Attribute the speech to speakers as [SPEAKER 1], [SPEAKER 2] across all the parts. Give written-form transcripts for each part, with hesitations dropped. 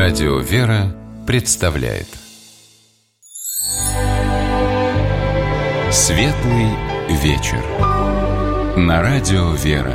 [SPEAKER 1] Радио «Вера» представляет Светлый вечер на Радио «Вера».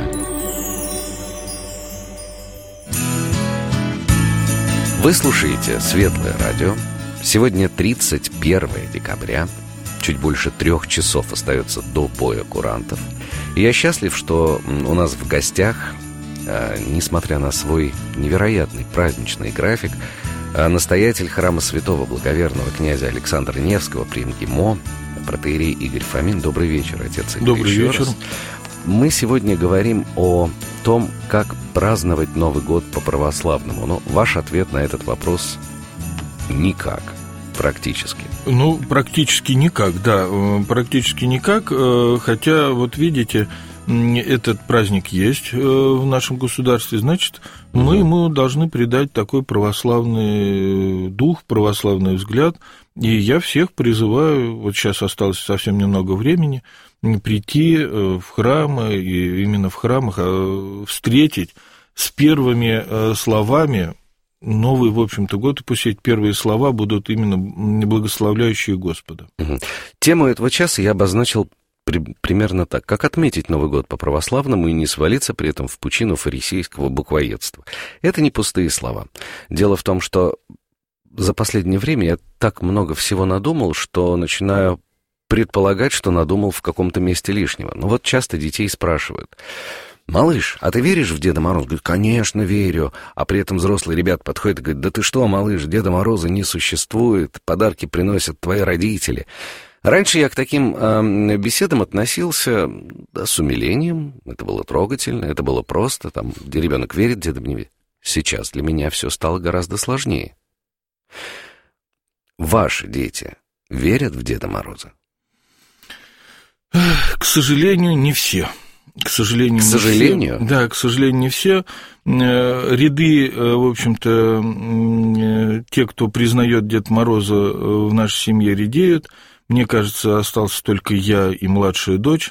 [SPEAKER 2] Вы слушаете «Светлое радио». Сегодня 31 декабря. Чуть больше 3 часов остается до боя курантов. И я счастлив, что у нас в гостях, несмотря на свой невероятный праздничный график, настоятель храма святого благоверного князя Александра Невского при МГИМО, протоиерей Игорь Фомин. Добрый вечер, отец Игорь.
[SPEAKER 3] Добрый вечер.
[SPEAKER 2] Раз. Мы сегодня говорим о том, как праздновать Новый год по-православному. Но ваш ответ на этот вопрос – никак, практически.
[SPEAKER 3] Ну, практически никак, да, практически никак, хотя, вот видите, этот праздник есть в нашем государстве, значит, мы ему должны придать такой православный дух, православный взгляд, и я всех призываю, вот сейчас осталось совсем немного времени, прийти в храмы, и именно в храмах встретить с первыми словами новый, в общем-то, год, и пусть эти первые слова будут именно благословляющие Господа.
[SPEAKER 2] Тему этого часа я обозначил примерно так. Как отметить Новый год по-православному и не свалиться при этом в пучину фарисейского буквоедства? Это не пустые слова. Дело в том, что за последнее время я так много всего надумал, что начинаю предполагать, что надумал в каком-то месте лишнего. Но вот часто детей спрашивают: «Малыш, а ты веришь в Деда Мороза?» Говорит: «Конечно, верю». А при этом взрослые ребята подходят и говорят: «Да ты что, малыш, Деда Мороза не существует, подарки приносят твои родители». Раньше я к таким беседам относился с умилением, это было трогательно, это было просто, там, где ребенок верит, дедом не верит. Сейчас для меня все стало гораздо сложнее. Ваши дети верят в Деда Мороза?
[SPEAKER 3] К сожалению, не все. К сожалению,
[SPEAKER 2] не все.
[SPEAKER 3] Да, к сожалению, не все. Ряды, в общем-то, те, кто признает Деда Мороза в нашей семье, редеют. Мне кажется, остался только я и младшая дочь.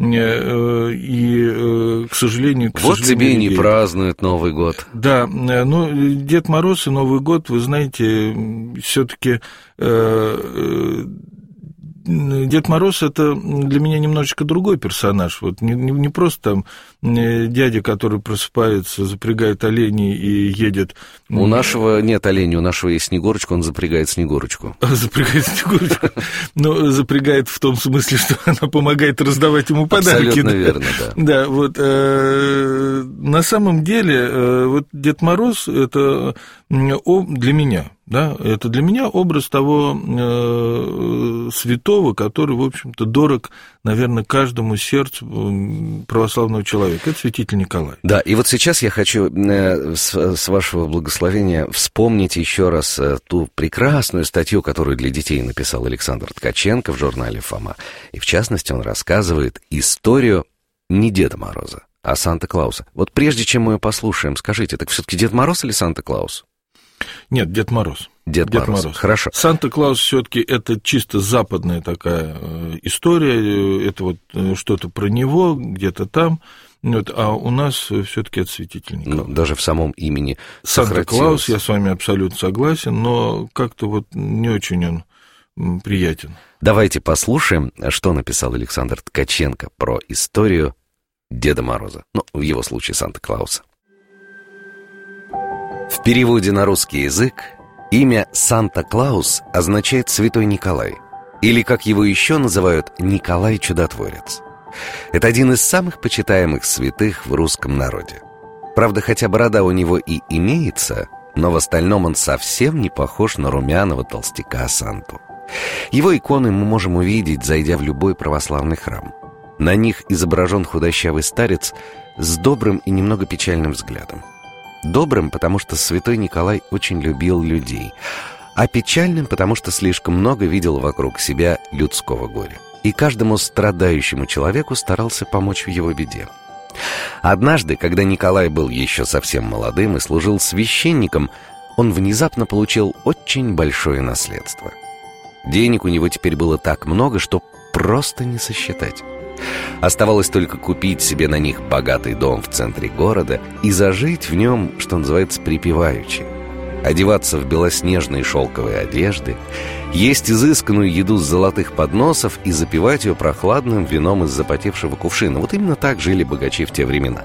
[SPEAKER 3] И, к сожалению...
[SPEAKER 2] Вот тебе и не празднуют Новый год.
[SPEAKER 3] Да, но Дед Мороз и Новый год, вы знаете, все-таки... Дед Мороз — это для меня немножечко другой персонаж. Вот не просто там дядя, который просыпается, запрягает оленей и едет.
[SPEAKER 2] У нашего нет оленей, у нашего есть Снегурочка, он запрягает Снегурочку.
[SPEAKER 3] Запрягает Снегурочку. Но запрягает в том смысле, что она помогает раздавать ему подарки.
[SPEAKER 2] Абсолютно верно, да.
[SPEAKER 3] Да, вот на самом деле вот Дед Мороз — это для меня. Да, это для меня образ того святого, который, в общем-то, дорог, наверное, каждому сердцу православного человека. Это святитель Николай.
[SPEAKER 2] Да, и вот сейчас я хочу, с вашего благословения, вспомнить еще раз ту прекрасную статью, которую для детей написал Александр Ткаченко в журнале «Фома». И, в частности, он рассказывает историю не Деда Мороза, а Санта-Клауса. Вот прежде чем мы ее послушаем, скажите, так все-таки Дед Мороз или Санта-Клаус?
[SPEAKER 3] Нет, Дед Мороз.
[SPEAKER 2] Дед Мороз. Хорошо.
[SPEAKER 3] Санта-Клаус все-таки это чисто западная такая история, это вот что-то про него, где-то там, вот, а у нас все-таки это святитель Николай.
[SPEAKER 2] Ну, даже в самом имени
[SPEAKER 3] Санта-Клаус, я с вами абсолютно согласен, но как-то вот не очень он приятен.
[SPEAKER 2] Давайте послушаем, что написал Александр Ткаченко про историю Деда Мороза, ну, в его случае Санта-Клауса. В переводе на русский язык имя Санта-Клаус означает «Святой Николай», или, как его еще называют, Николай Чудотворец. Это один из самых почитаемых святых в русском народе. Правда, хотя борода у него и имеется, но в остальном он совсем не похож на румяного толстяка Санту. Его иконы мы можем увидеть, зайдя в любой православный храм. На них изображен худощавый старец с добрым и немного печальным взглядом. Добрым, потому что святой Николай очень любил людей, а печальным, потому что слишком много видел вокруг себя людского горя. И каждому страдающему человеку старался помочь в его беде. Однажды, когда Николай был еще совсем молодым и служил священником, он внезапно получил очень большое наследство. Денег у него теперь было так много, что просто не сосчитать. Оставалось только купить себе на них богатый дом в центре города и зажить в нем, что называется, припеваючи. одеваться в белоснежные шелковые одежды, есть изысканную еду с золотых подносов и запивать ее прохладным вином из запотевшего кувшина. Вот именно так жили богачи в те времена.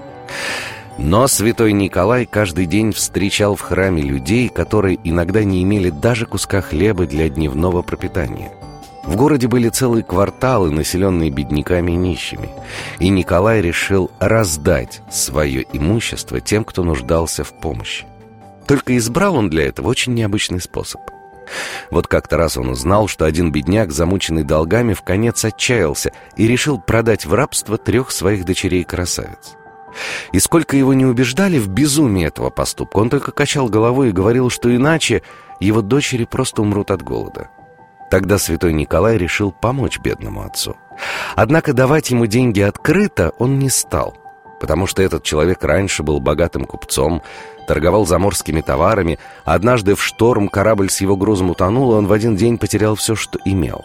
[SPEAKER 2] Но святой Николай каждый день встречал в храме людей, которые иногда не имели даже куска хлеба для дневного пропитания. В городе были целые кварталы, населенные бедняками и нищими, и Николай решил раздать свое имущество тем, кто нуждался в помощи. Только избрал он для этого очень необычный способ. Вот как-то раз он узнал, что один бедняк, замученный долгами, вконец отчаялся и решил продать в рабство 3 своих дочерей-красавиц. И сколько его не убеждали в безумии этого поступка, он только качал головой и говорил, что иначе его дочери просто умрут от голода. Тогда святой Николай решил помочь бедному отцу. Однако давать ему деньги открыто он не стал, потому что этот человек раньше был богатым купцом, торговал заморскими товарами, а однажды в шторм корабль с его грузом утонул, и он в один день потерял все, что имел.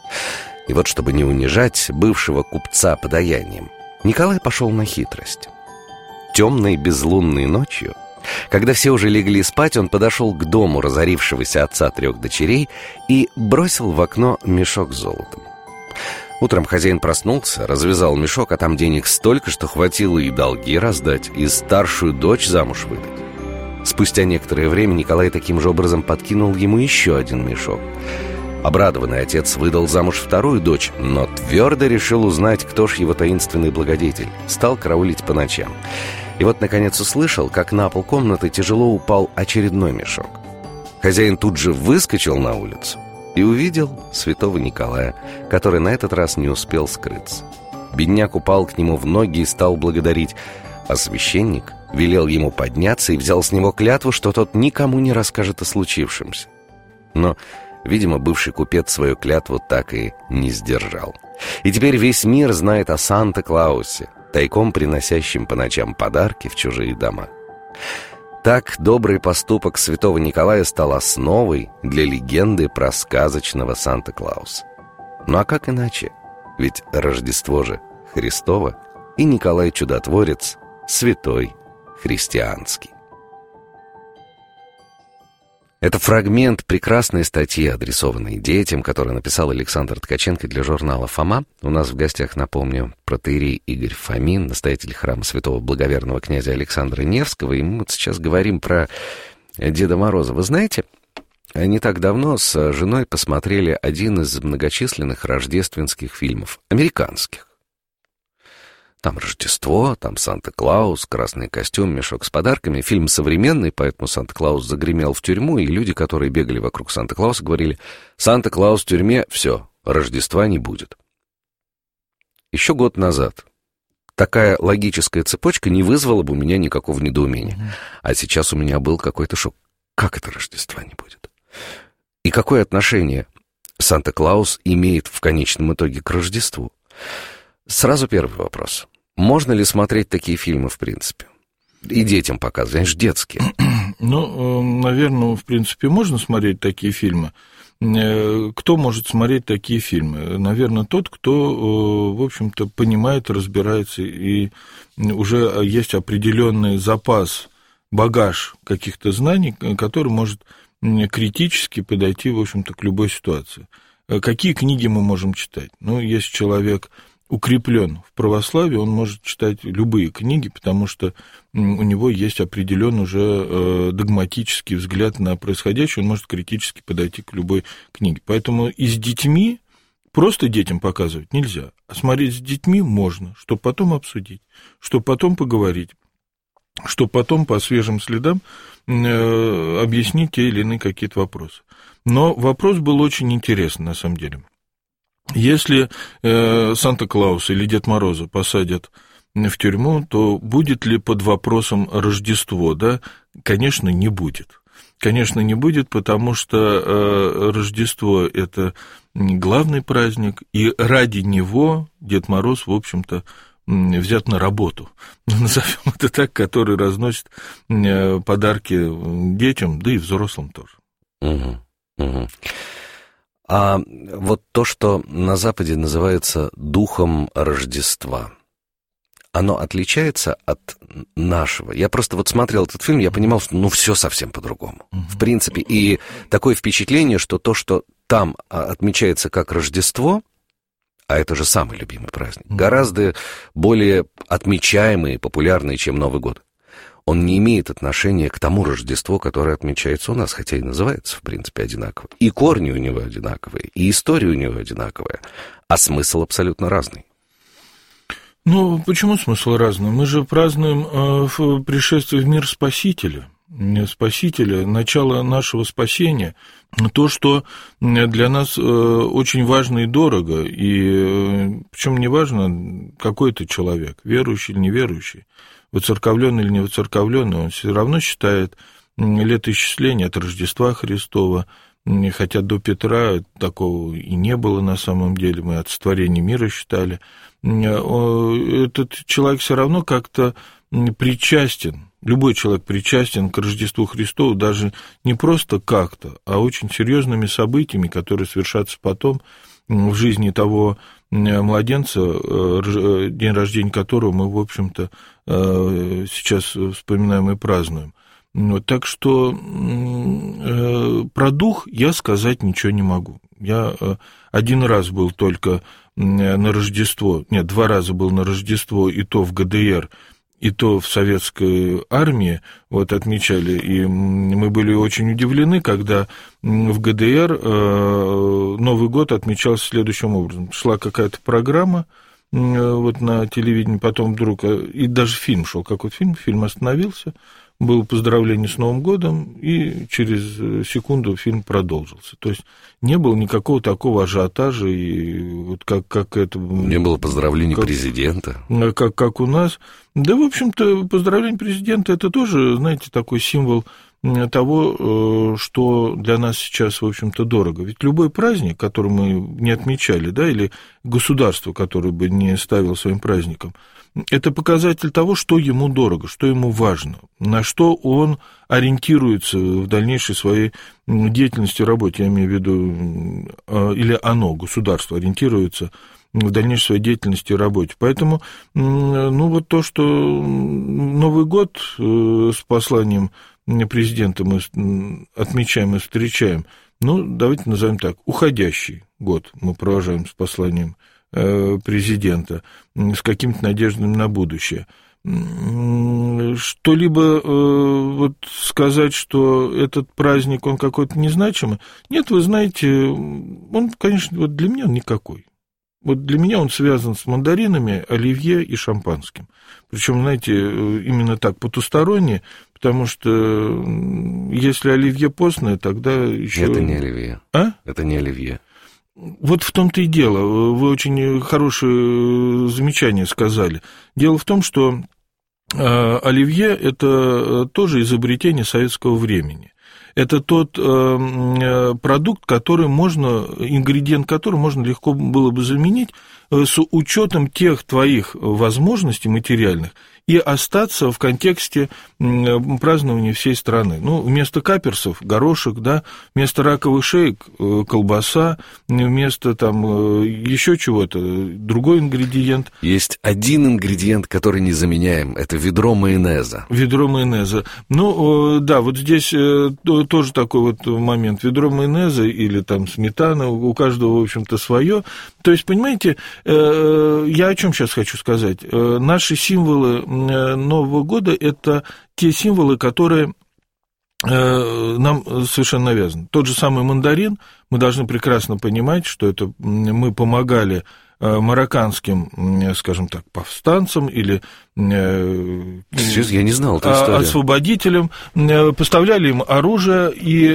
[SPEAKER 2] И вот, чтобы не унижать бывшего купца подаянием, Николай пошел на хитрость. Темной безлунной ночью, когда все уже легли спать, он подошел к дому разорившегося отца 3 дочерей и бросил в окно мешок с золотом. Утром хозяин проснулся, развязал мешок, а там денег столько, что хватило и долги раздать, и старшую дочь замуж выдать. Спустя некоторое время Николай таким же образом подкинул ему еще один мешок. Обрадованный отец выдал замуж 2-ю дочь, но твердо решил узнать, кто ж его таинственный благодетель. Стал караулить по ночам. И вот, наконец, услышал, как на пол комнаты тяжело упал очередной мешок. Хозяин тут же выскочил на улицу и увидел святого Николая, который на этот раз не успел скрыться. Бедняк упал к нему в ноги и стал благодарить, а священник велел ему подняться и взял с него клятву, что тот никому не расскажет о случившемся. Но, видимо, бывший купец свою клятву так и не сдержал. И теперь весь мир знает о Санта-Клаусе, тайком приносящем по ночам подарки в чужие дома. Так добрый поступок святого Николая стал основой для легенды про сказочного Санта-Клауса. Ну а как иначе? Ведь Рождество же Христово, и Николай Чудотворец святой христианский. Это фрагмент прекрасной статьи, адресованной детям, которую написал Александр Ткаченко для журнала «Фома». У нас в гостях, напомню, протоиерей Игорь Фомин, настоятель храма святого благоверного князя Александра Невского. И мы вот сейчас говорим про Деда Мороза. Вы знаете, не так давно с женой посмотрели один из многочисленных рождественских фильмов, американских. Там Рождество, там Санта-Клаус, красный костюм, мешок с подарками. Фильм современный, поэтому Санта-Клаус загремел в тюрьму, и люди, которые бегали вокруг Санта-Клауса, говорили: «Санта-Клаус в тюрьме, все, Рождества не будет». Еще год назад такая логическая цепочка не вызвала бы у меня никакого недоумения. А сейчас у меня был какой-то шок. Как это Рождества не будет? И какое отношение Санта-Клаус имеет в конечном итоге к Рождеству? Сразу первый вопрос. Можно ли смотреть такие фильмы, в принципе? И детям показывать, они же детские.
[SPEAKER 3] Ну, наверное, в принципе, можно смотреть такие фильмы. Кто может смотреть такие фильмы? Наверное, тот, кто, в общем-то, понимает, разбирается, и уже есть определенный запас, багаж каких-то знаний, который может критически подойти, в общем-то, к любой ситуации. Какие книги мы можем читать? Ну, если человек укреплен в православии, он может читать любые книги, потому что у него есть определенный уже догматический взгляд на происходящее, он может критически подойти к любой книге. Поэтому и с детьми просто детям показывать нельзя, а смотреть с детьми можно, чтобы потом обсудить, чтобы потом поговорить, чтобы потом по свежим следам объяснить те или иные какие-то вопросы. Но вопрос был очень интересный, на самом деле. Если Санта-Клауса или Дед Мороза посадят в тюрьму, то будет ли под вопросом Рождество? Да? Конечно, не будет. Конечно, не будет, потому что Рождество – это главный праздник, и ради него Дед Мороз, в общем-то, взят на работу, назовем это так, который разносит подарки детям, да и взрослым тоже.
[SPEAKER 2] А вот то, что на Западе называется духом Рождества, оно отличается от нашего. Я просто вот смотрел этот фильм, я понимал, что все совсем по-другому. В принципе, и такое впечатление, что то, что там отмечается как Рождество, а это же самый любимый праздник, гораздо более отмечаемый и популярный, чем Новый год. Он не имеет отношения к тому Рождеству, которое отмечается у нас, хотя и называется, в принципе, одинаково. И корни у него одинаковые, и история у него одинаковая, а смысл абсолютно разный.
[SPEAKER 3] Ну, почему смысл разный? Мы же празднуем пришествие в мир Спасителя, начало нашего спасения, то, что для нас очень важно и дорого, и причем не важно, какой ты человек, верующий или неверующий, воцерковленный или не воцерковленный, он все равно считает летоисчисление от Рождества Христова, хотя до Петра такого и не было на самом деле, мы от сотворения мира считали. Этот человек все равно как-то причастен, любой человек причастен к Рождеству Христову даже не просто как-то, а очень серьезными событиями, которые совершатся потом в жизни того младенца, день рождения которого мы, в общем-то, сейчас вспоминаем и празднуем. Так что про дух я сказать ничего не могу. Я один раз был только на Рождество, нет, 2 раза был на Рождество, и то в ГДР, и то в советской армии, вот отмечали, и мы были очень удивлены, когда в ГДР Новый год отмечался следующим образом. Шла какая-то программа вот на телевидении, потом вдруг, и даже фильм шел, какой-то фильм остановился, было поздравление с Новым годом, и через секунду фильм продолжился. То есть не было никакого такого ажиотажа, и вот как это...
[SPEAKER 2] Не было поздравлений президента.
[SPEAKER 3] Как у нас. Да, в общем-то, поздравление президента – это тоже, знаете, такой символ того, что для нас сейчас, в общем-то, дорого. Ведь любой праздник, который мы не отмечали, да, или государство, которое бы не ставило своим праздником, это показатель того, что ему дорого, что ему важно, на что он ориентируется в дальнейшей своей деятельности, работе, я имею в виду, или оно, государство, ориентируется в дальнейшей своей деятельности и работе. Поэтому, вот то, что Новый год с посланием президента мы отмечаем и встречаем, давайте назовем так, уходящий год мы провожаем с посланием президента, с какими-то надеждами на будущее. Что-либо вот сказать, что этот праздник, он какой-то незначимый? Нет, вы знаете, он, конечно, вот для меня он никакой. Вот для меня он связан с мандаринами, оливье и шампанским. Причем, знаете, именно так, потусторонне, потому что если оливье постное, тогда еще...
[SPEAKER 2] Это не оливье.
[SPEAKER 3] А?
[SPEAKER 2] Это не оливье.
[SPEAKER 3] Вот в том-то и дело. Вы очень хорошее замечание сказали. Дело в том, что оливье – это тоже изобретение советского времени. Это тот продукт, ингредиент который можно легко было бы заменить с учетом тех твоих возможностей материальных и остаться в контексте празднования всей страны. Вместо каперсов – горошек, да, вместо раковых шеек – колбаса, вместо еще чего-то – другой ингредиент.
[SPEAKER 2] Есть один ингредиент, который незаменяем – это ведро майонеза.
[SPEAKER 3] Ведро майонеза. Да, вот здесь тоже такой вот момент. Ведро майонеза или сметана, у каждого, в общем-то, свое. То есть, понимаете, я о чем сейчас хочу сказать? Наши символы Нового года – это те символы, которые нам совершенно навязаны. Тот же самый мандарин, мы должны прекрасно понимать, что это мы помогали марокканским, скажем так, повстанцам или
[SPEAKER 2] Сейчас я не знал эту историю.
[SPEAKER 3] Освободителям, поставляли им оружие, и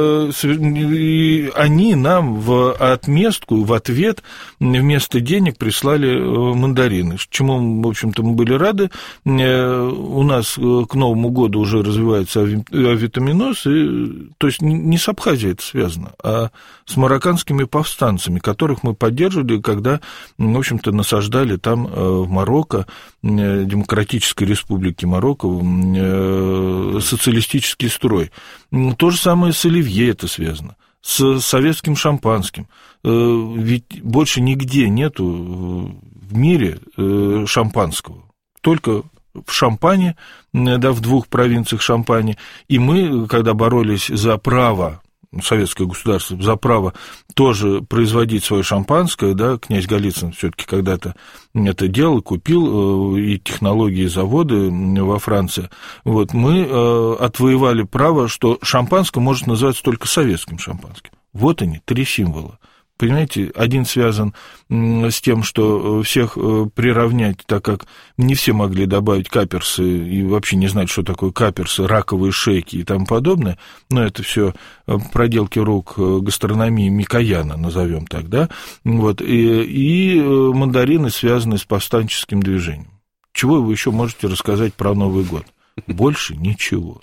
[SPEAKER 3] они нам в отместку, в ответ вместо денег прислали мандарины, чему, в общем-то, мы были рады. У нас к Новому году уже развивается авитаминоз, то есть не с Абхазией это связано, а с марокканскими повстанцами, которых мы поддерживали, когда, в общем-то, насаждали там в Марокко, Демократической Республики Марокко, социалистический строй. То же самое с оливье это связано, с советским шампанским. Ведь больше нигде нету в мире шампанского. только в Шампане, да, в 2 провинциях Шампани, и мы, когда боролись за право, советское государство, за право тоже производить свое шампанское, да, князь Голицын все-таки когда-то это делал, купил и технологии, и заводы во Франции, вот, мы отвоевали право, что шампанское может называться только советским шампанским. Вот они, 3 символа. Понимаете, один связан с тем, что всех приравнять, так как не все могли добавить каперсы и вообще не знать, что такое каперсы, раковые шейки и тому подобное, но это все проделки рук гастрономии Микояна, назовем так, да, вот, и мандарины связаны с повстанческим движением. Чего вы еще можете рассказать про Новый год? Больше ничего.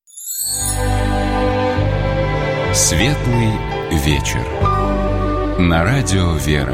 [SPEAKER 1] Светлый вечер. На радио «Вера».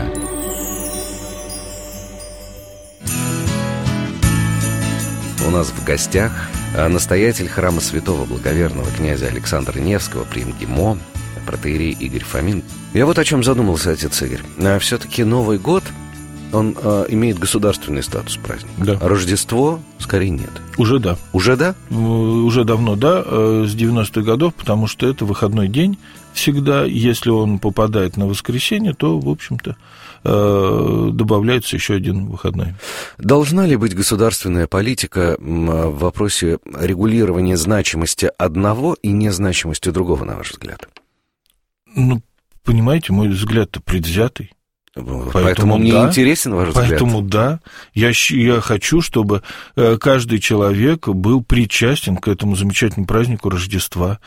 [SPEAKER 2] У нас в гостях настоятель храма святого благоверного князя Александра Невского при МГИМО, протоиерей Игорь Фомин. Я вот о чем задумался, отец Игорь. Все-таки Новый год, он имеет государственный статус праздника.
[SPEAKER 3] Да.
[SPEAKER 2] А Рождество скорее нет.
[SPEAKER 3] Уже да.
[SPEAKER 2] Уже да?
[SPEAKER 3] Уже давно да, с 90-х годов, потому что это выходной день всегда. Если он попадает на воскресенье, то, в общем-то, добавляется еще один выходной.
[SPEAKER 2] Должна ли быть государственная политика в вопросе регулирования значимости одного и незначимости другого, на ваш взгляд?
[SPEAKER 3] Ну, понимаете, мой взгляд-то предвзятый.
[SPEAKER 2] Поэтому мне да, интересен ваш взгляд.
[SPEAKER 3] Поэтому да, я хочу, чтобы каждый человек был причастен к этому замечательному празднику Рождества,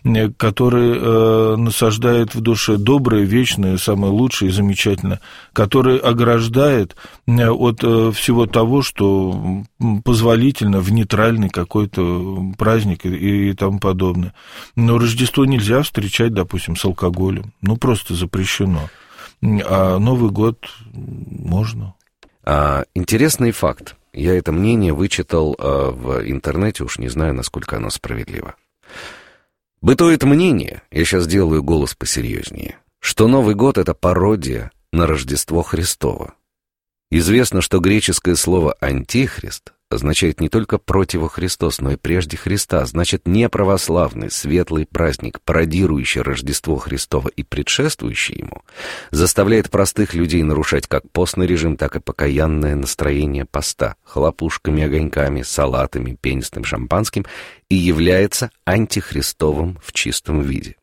[SPEAKER 3] который насаждает в душе доброе, вечное, самое лучшее и замечательное, который ограждает от всего того, что позволительно в нейтральный какой-то праздник и тому подобное. Но Рождество нельзя встречать, допустим, с алкоголем. Ну, просто запрещено. А Новый год можно.
[SPEAKER 2] Интересный факт. Я это мнение вычитал в интернете, уж не знаю, насколько оно справедливо. Бытует мнение, я сейчас делаю голос посерьезнее, что Новый год — это пародия на Рождество Христово. Известно, что греческое слово «антихрист» означает не только «противохристос», но и «прежде Христа», значит, неправославный, светлый праздник, пародирующий Рождество Христово и предшествующий ему, заставляет простых людей нарушать как постный режим, так и покаянное настроение поста хлопушками, огоньками, салатами, пенистым шампанским и является антихристовым в чистом виде.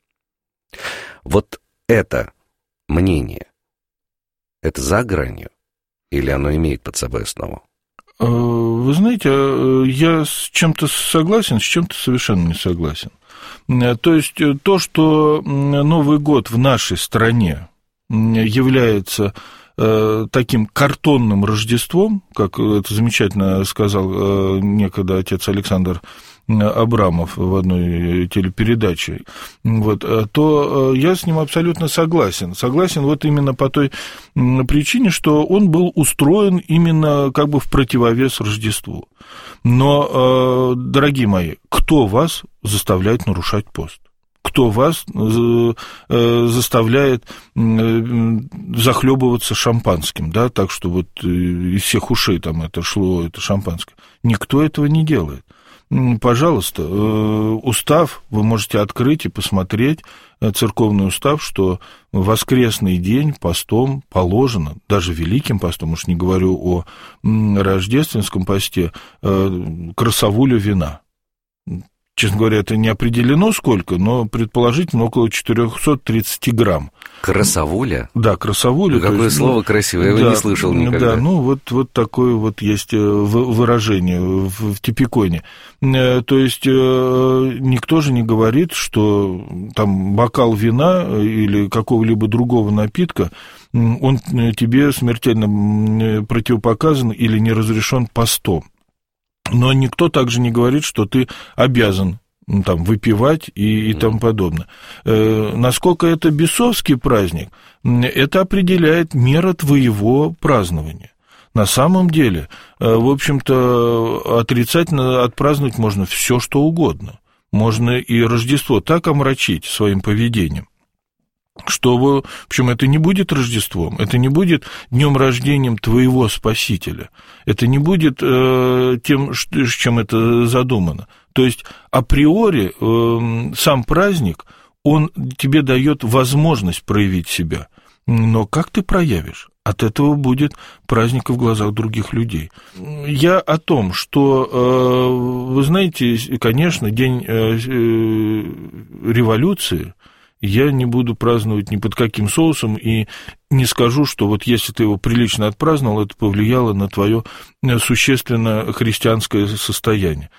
[SPEAKER 2] Вот это мнение, это за гранью или оно имеет под собой основу?
[SPEAKER 3] Вы знаете, я с чем-то согласен, с чем-то совершенно не согласен. То есть то, что Новый год в нашей стране является таким картонным Рождеством, как это замечательно сказал некогда отец Александр Абрамов в одной телепередаче, вот, то я с ним абсолютно согласен. Согласен вот именно по той причине, что он был устроен именно как бы в противовес Рождеству. Но, дорогие мои, кто вас заставляет нарушать пост? Кто вас заставляет захлебываться шампанским, да, так что вот из всех ушей там это шло, это шампанское? Никто этого не делает. Пожалуйста, устав вы можете открыть и посмотреть, церковный устав, что в воскресный день постом положено, даже великим постом, уж не говорю о рождественском посте, красовулю вина. Честно говоря, это не определено сколько, но предположительно около 430 грамм.
[SPEAKER 2] Красовуля?
[SPEAKER 3] Да, красовуля.
[SPEAKER 2] Какое есть, слово красивое, я его не слышал никогда.
[SPEAKER 3] Да, ну вот такое вот есть выражение в типиконе. То есть никто же не говорит, что там бокал вина или какого-либо другого напитка, он тебе смертельно противопоказан или не разрешен постом. Но никто также не говорит, что ты обязан там выпивать и тому подобное. Насколько это бесовский праздник, это определяет мера твоего празднования. На самом деле, в общем-то, отрицательно отпраздновать можно все, что угодно. Можно и Рождество так омрачить своим поведением, что, причем это не будет Рождеством, это не будет днем рождения твоего Спасителя, это не будет тем, чем это задумано. То есть априори сам праздник, он тебе дает возможность проявить себя, но как ты проявишь? От этого будет праздник в глазах других людей. Я о том, что, вы знаете, конечно, день революции я не буду праздновать ни под каким соусом и не скажу, что вот если ты его прилично отпраздновал, это повлияло на твое существенно христианское состояние.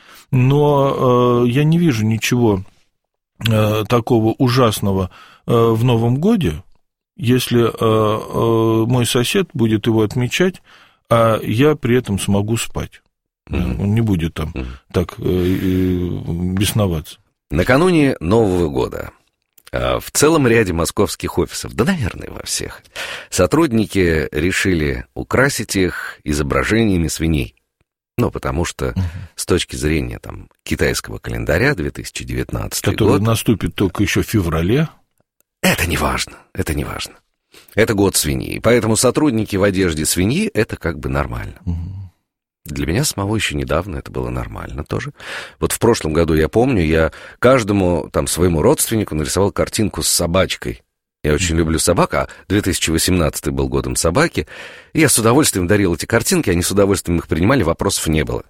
[SPEAKER 3] Но я не вижу ничего такого ужасного в Новом годе, если мой сосед будет его отмечать, а я при этом смогу спать. Он не будет там так бесноваться.
[SPEAKER 2] Накануне Нового года в целом ряде московских офисов, да, наверное, во всех, сотрудники решили украсить их изображениями свиней. Ну, потому что с точки зрения там, китайского календаря 2019
[SPEAKER 3] который
[SPEAKER 2] год...
[SPEAKER 3] наступит только еще в феврале.
[SPEAKER 2] Это не важно, это не важно. Это год свиньи, поэтому сотрудники в одежде свиньи — это как бы нормально. Для меня самого еще недавно это было нормально тоже. Вот в прошлом году, я помню, я каждому там своему родственнику нарисовал картинку с собачкой. Я очень люблю собак, а 2018 был годом собаки. И я с удовольствием дарил эти картинки, они с удовольствием их принимали, вопросов не было.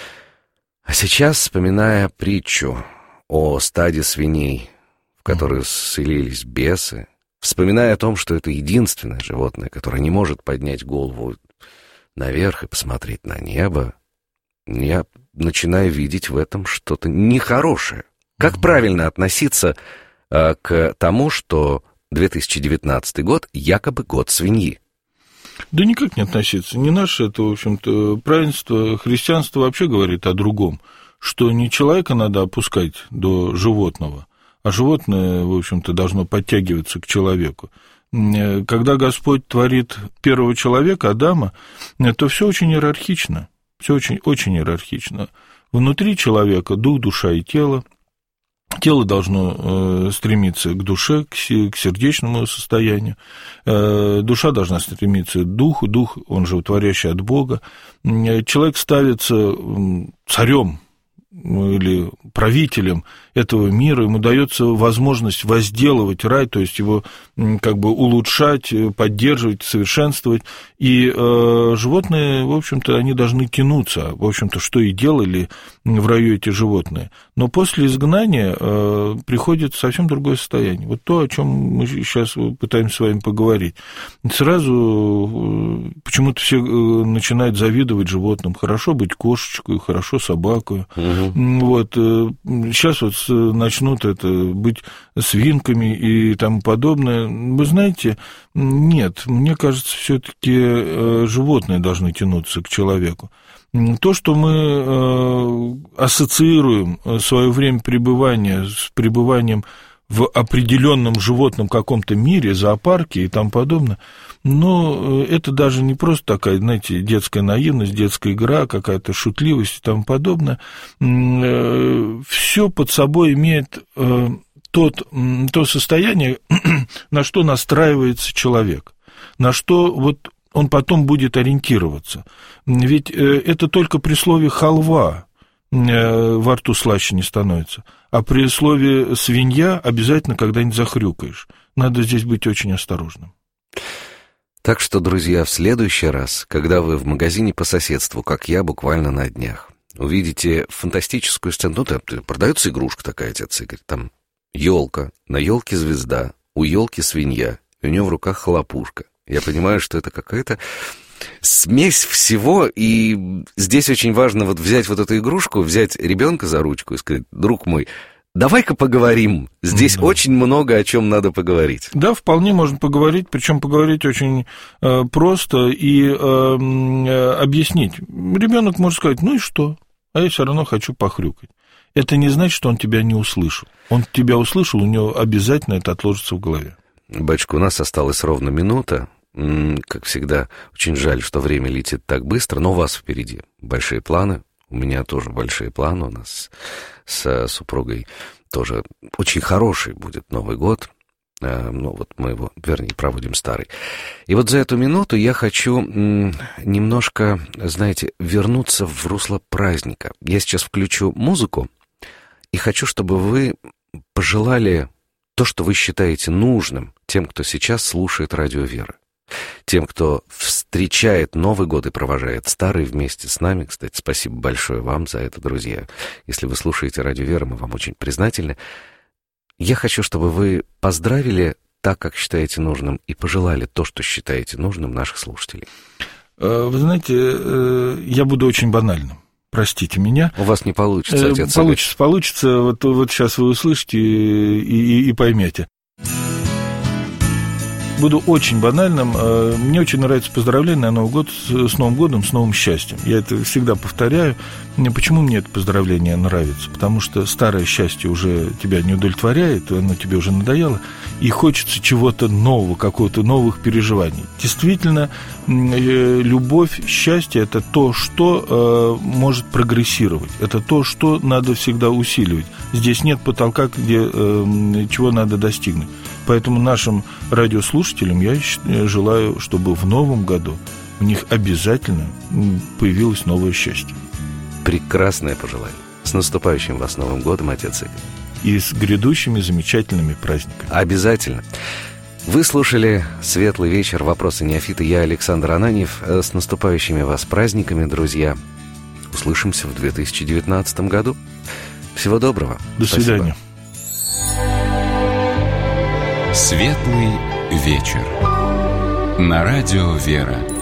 [SPEAKER 2] А сейчас, вспоминая притчу о стаде свиней, в которую селились бесы, вспоминая о том, что это единственное животное, которое не может поднять голову наверх и посмотреть на небо, я начинаю видеть в этом что-то нехорошее. Как правильно относиться к тому, что 2019 год якобы год свиньи?
[SPEAKER 3] Да никак не относиться. Не наше это, в общем-то, праведство. Христианство вообще говорит о другом, что не человека надо опускать до животного, а животное, в общем-то, должно подтягиваться к человеку. Когда Господь творит первого человека, Адама, то все очень иерархично, все очень иерархично. Внутри человека дух, душа и тело. Тело должно стремиться к душе, к сердечному состоянию. Душа должна стремиться к духу, дух, он же творящий от Бога. Человек ставится царем или правителем этого мира, ему дается возможность возделывать рай, то есть его как бы улучшать, поддерживать, совершенствовать. И животные, в общем-то, они должны тянуться, в общем-то, что и делали в раю эти животные. Но после изгнания приходит совсем другое состояние. Вот то, о чем мы сейчас пытаемся с вами поговорить. Сразу почему-то все начинают завидовать животным. Хорошо быть кошечкой, хорошо собакой. Вот. Сейчас вот начнут это быть свинками и тому подобное. Вы знаете, нет, мне кажется, все-таки животные должны тянуться к человеку. То, что мы ассоциируем свое время пребывания с пребыванием в определенном животном каком-то мире, зоопарке и тому подобное, но это даже не просто такая, знаете, детская наивность, детская игра, какая-то шутливость и тому подобное. Все под собой имеет то состояние, на что настраивается человек, на что вот он потом будет ориентироваться. Ведь это только при слове «халва» во рту слаще не становится, а при слове «свинья» обязательно когда-нибудь захрюкаешь. Надо здесь быть очень осторожным.
[SPEAKER 2] Так что, друзья, в следующий раз, когда вы в магазине по соседству, как я, буквально на днях, увидите фантастическую сцену, ну, там продается игрушка такая, отец Игорь, там елка, на елке звезда, у елки свинья, и у нее в руках хлопушка. Я понимаю, что это какая-то смесь всего, и здесь очень важно вот взять вот эту игрушку, взять ребенка за ручку и сказать: друг мой, давай-ка поговорим. Здесь очень много о чем надо поговорить.
[SPEAKER 3] Да, вполне можно поговорить, причем поговорить очень просто и объяснить. Ребенок может сказать: ну и что? А я все равно хочу похрюкать. Это не значит, что он тебя не услышал. Он тебя услышал, у него обязательно это отложится в голове.
[SPEAKER 2] Батюшка, у нас осталась ровно минута. Как всегда, очень жаль, что время летит так быстро, но у вас впереди большие планы. У меня тоже большие планы. У нас с супругой тоже очень хороший будет Новый год. Ну, вот мы его, вернее, проводим старый. И вот за эту минуту я хочу немножко, знаете, вернуться в русло праздника. Я сейчас включу музыку и хочу, чтобы вы пожелали то, что вы считаете нужным тем, кто сейчас слушает Радио Вера. Тем, кто встречает Новый год и провожает старый вместе с нами. Кстати, спасибо большое вам за это, друзья. Если вы слушаете Радио Вера, мы вам очень признательны. Я хочу, чтобы вы поздравили так, как считаете нужным, и пожелали то, что считаете нужным наших слушателей.
[SPEAKER 3] Вы знаете, я буду очень банальным. Простите меня.
[SPEAKER 2] У вас не получится, отец.
[SPEAKER 3] Получится. Вот сейчас вы услышите и поймете. Буду очень банальным. Мне очень нравится поздравление на Новый год с Новым годом, с новым счастьем. Я это всегда повторяю. Почему мне это поздравление нравится? Потому что старое счастье уже тебя не удовлетворяет, оно тебе уже надоело, и хочется чего-то нового, какого-то новых переживаний. Действительно, любовь, счастье – это то, что может прогрессировать. Это то, что надо всегда усиливать. Здесь нет потолка, чего надо достигнуть. Поэтому нашим радиослушателям я желаю, чтобы в новом году у них обязательно появилось новое счастье.
[SPEAKER 2] Прекрасное пожелание. С наступающим вас Новым годом, отец Игорь.
[SPEAKER 3] И с грядущими замечательными праздниками.
[SPEAKER 2] Обязательно. Вы слушали «Светлый вечер. Вопросы неофита». Я Александр Ананьев. С наступающими вас праздниками, друзья. Услышимся в 2019 году. Всего доброго.
[SPEAKER 3] До свидания.
[SPEAKER 1] «Светлый вечер» на Радио Вера.